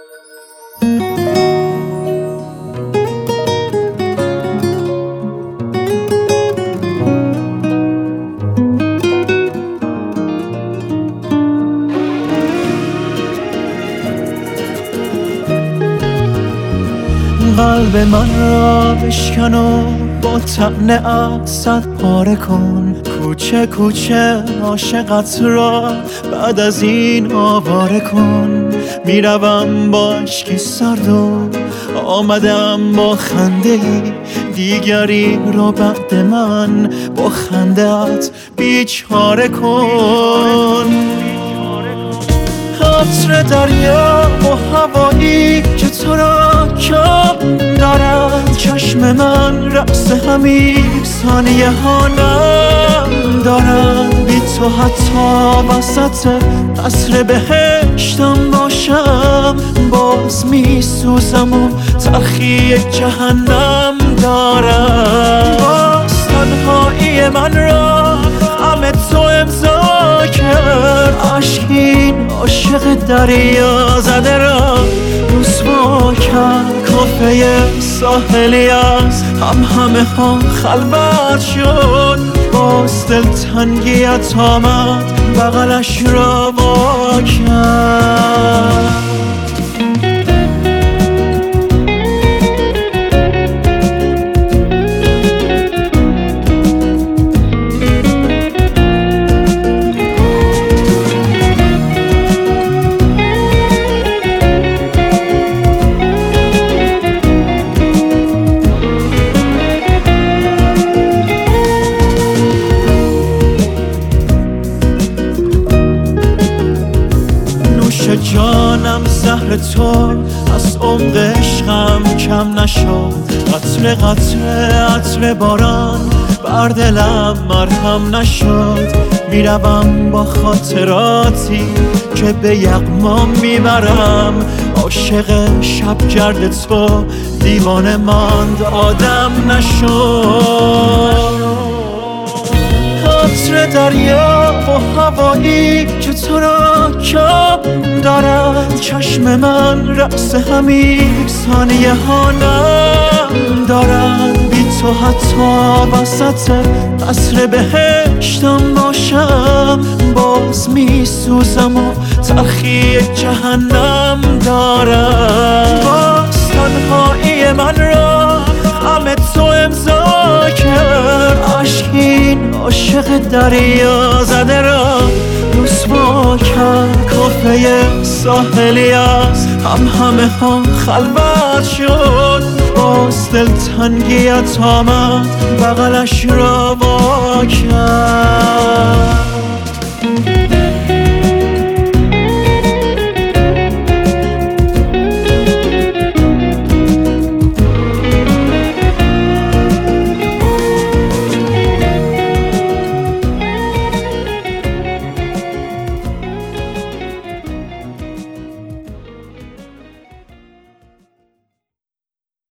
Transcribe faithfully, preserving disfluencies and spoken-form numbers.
قلب من را بشکن و با طعنه اسد پاره کن، کوچه کوچه عاشقت را بعد از این آواره کن. میروم با اشکی سرد و آمدم با خنده ای، دیگری را بعد من با خنده‌ات بیچاره کن. عطر دریا و هوایی که تو را کم دارد، چشم من رقص همین ثانیه ها نم دارد. بی تو حتی وسط قصر بهشتم باشم، باز می سوزم و تلخی جهنم دارد. باز تنهایی من را غم تو امضا کرد، عشقین عاشق دریا زده را رسوا کرد. کافه ساحلی از هم همه ها خلوت شد، باز دلتنگیت آمد بغلش را وا کرد. جانم زهر تو از عمق عشقم کم نشد، قطره قطره عطر باران بر دلم مرهم نشد. میروم با خاطراتی که به یغما میبرم، عاشق شبگرد تو دیوانه ماند آدم نشد. عطر دریا و هوایی که تو را کم دارد، چشم من رقص همین ثانیه ها نم دارد. بی تو حتی وسط قصر بهشتم باشم، باز می سوزم و تلخی جهنم دارد. باز تنهایی من را غم تو امضا کرد، عشقین عاشق دریا زده را رسوا کرد. کافه ساحلی از هم همه ها خلوت شد، باز دلتنگیت آمد بغلش را وا کرد.